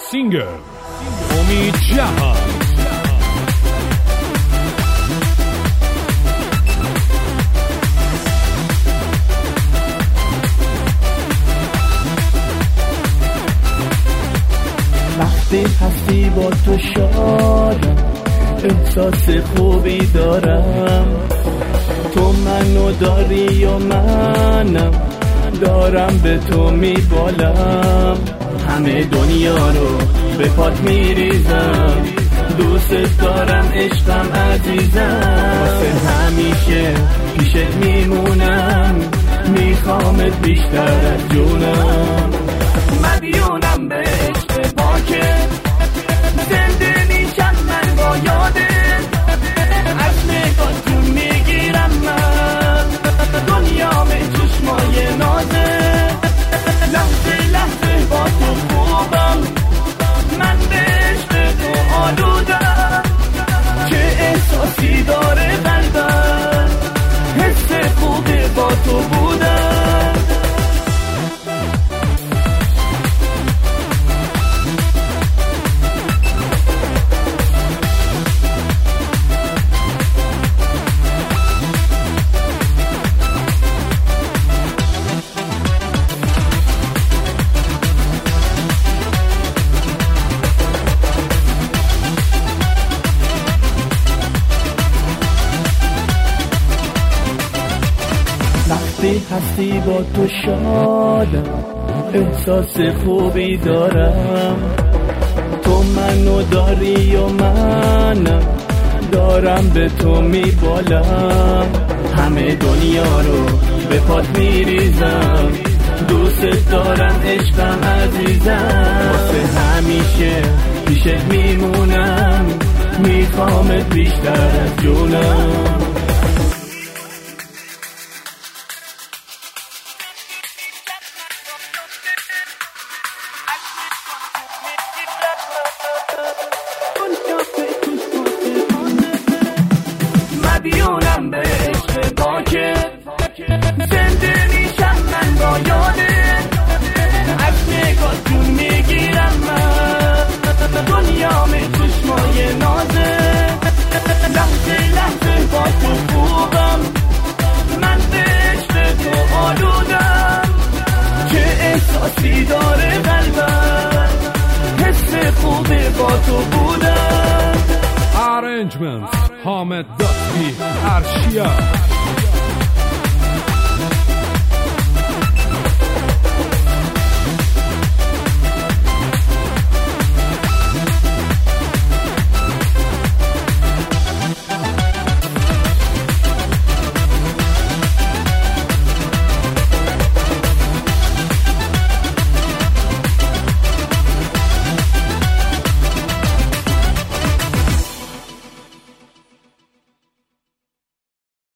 سینگر امید جهان. وقتی هستی با تو شادم، احساس خوبی دارم. تو منو داری و منم دارم به تو میبالم. همه دنیا رو به پات میریزم، دوست دارم عشقم عزیزم. واسه همیشه پیشت میمونم، میخوامت بیشتر از جونم. مدیونم به عشق پاکت، زنده میشم من با یادت. از نگاه تو میگیرم من دنیام چشمای نازت. لحظه لحظه با تو خوبم، من به عشق تو آلودم. چه احساسی داره قلبم، حس خوبه با تو بودم. وقتی هستی با تو شادم، احساس خوبی دارم. تو منو داری و منم دارم به تو میبالم. همه دنیا رو به پات میریزم، دوست دارم عشقم عزیزم. واسه همیشه پیشت میمونم، میخوامت بیشتر از جونم. مدیونم به عشق پاکت، زنده میشم من با یادت. از نگاه جون میگیرم من دنیام چشمای نازت. لحظه لحظه با تو خوبم، من به عشق تو آلودم. چه احساسی داره قلبم، حس خوبه با تو بودم. Arrangements حامد دستی ارشیا.